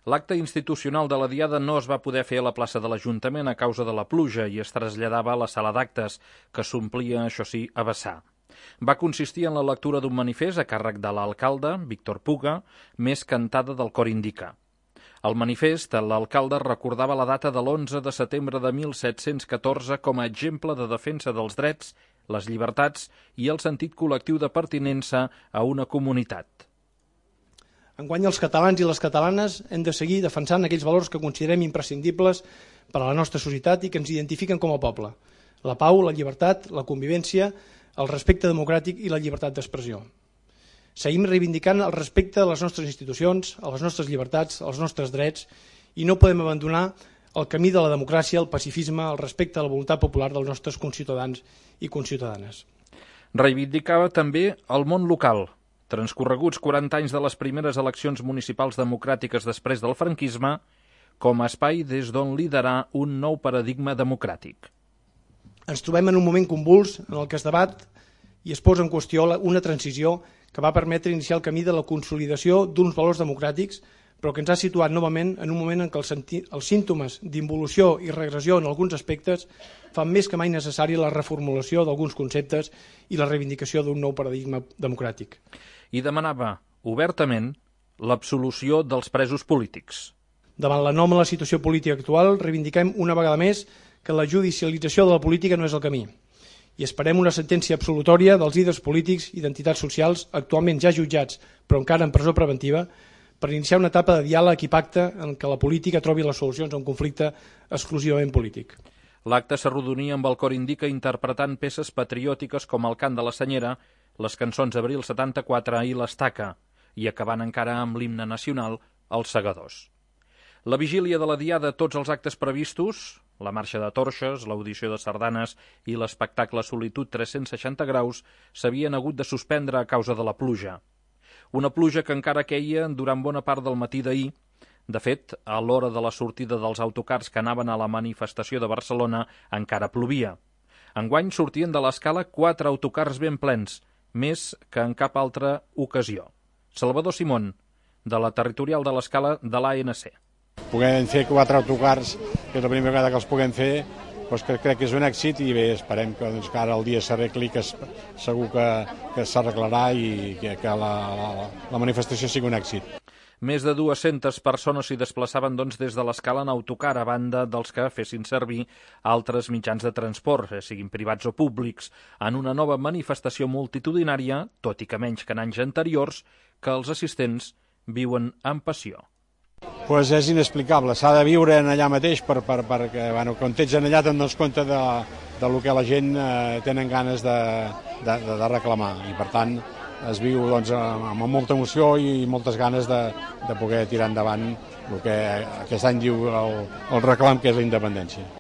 L'acte institucional de la Diada no es va poder fer a la plaça de l'Ajuntament a causa de la pluja i es traslladava a la sala d'actes, que s'omplia, això sí, a vessar. Va consistir en la lectura d'un manifest a càrrec de l'alcalde, Víctor Puga, més cantada del cor indica. Al manifest, l'alcalde recordava la data de l'11 de setembre de 1714 com a exemple de defensa dels drets, les llibertats i el sentit col·lectiu de pertinença a una comunitat. Enguany els catalans i les catalanes hem de seguir defensant aquells valors que considerem imprescindibles per a la nostra societat i que ens identifiquen com a poble. La pau, la llibertat, la convivència, el respecte democràtic i la llibertat d'expressió. Seguim reivindicant el respecte a les nostres institucions, a les nostres llibertats, als nostres drets i no podem abandonar el camí de la democràcia, el pacifisme, el respecte a la voluntat popular dels nostres conciutadans i conciutadanes. Reivindicava també el món local. Transcorreguts 40 anys de les primeres eleccions municipals democràtiques després del franquisme, com a espai des d'on liderar un nou paradigma democràtic. Ens trobem en un moment convuls en el que es debat i es posa en qüestió una transició que va permetre iniciar el camí de la consolidació d'uns valors democràtics, però que ens ha situat novament en un moment en què els símptomes d'involució i regressió en alguns aspectes fan més que mai necessària la reformulació d'alguns conceptes i la reivindicació d'un nou paradigma democràtic. I demanava obertament l'absolució dels presos polítics. Davant l'anòmala situació política actual, reivindiquem una vegada més que la judicialització de la política no és el camí i esperem una sentència absolutòria dels líders polítics i d'entitats socials actualment ja jutjats però encara en presó preventiva per iniciar una etapa de diàleg i pacte en què la política trobi les solucions a un conflicte exclusivament polític. L'acte s'arrodonia amb el cor indica interpretant peces patriòtiques com el cant de la Senyera, les cançons Abril 74 i l'Estaca, i acabant encara amb l'himne nacional, els Segadors. La vigília de la Diada, tots els actes previstos, la marxa de torxes, l'audició de sardanes i l'espectacle Solitud 360 graus, s'havien hagut de suspendre a causa de la pluja. Una pluja que encara queia durant bona part del matí d'ahir. De fet, a l'hora de la sortida dels autocars que anaven a la manifestació de Barcelona encara plovia. Enguany sortien de l'Escala 4 autocars ben plens, més que en cap altra ocasió. Salvador Simón, de la territorial de l'Escala de l'ANC. Puguem fer 4 autocars, que és la primera vegada que els puguem fer, doncs que crec que és un èxit i bé, esperem que ara el dia s'arregli, que segur que s'arreglarà i que la manifestació sigui un èxit. Més de 200 persones s'hi desplaçaven des de l'Escala en autocar, a banda dels que fessin servir altres mitjans de transport, siguin privats o públics, en una nova manifestació multitudinària, tot i que menys que en anys anteriors, que els assistents viuen amb passió. Pues és inexplicable, s'ha de viure allà mateix perquè quan ets allà te'n dones compte del que la gent tenen ganes de reclamar i per tant es viu amb molta emoció i moltes ganes de poder tirar endavant el que aquest any diu el reclam, que és la independència.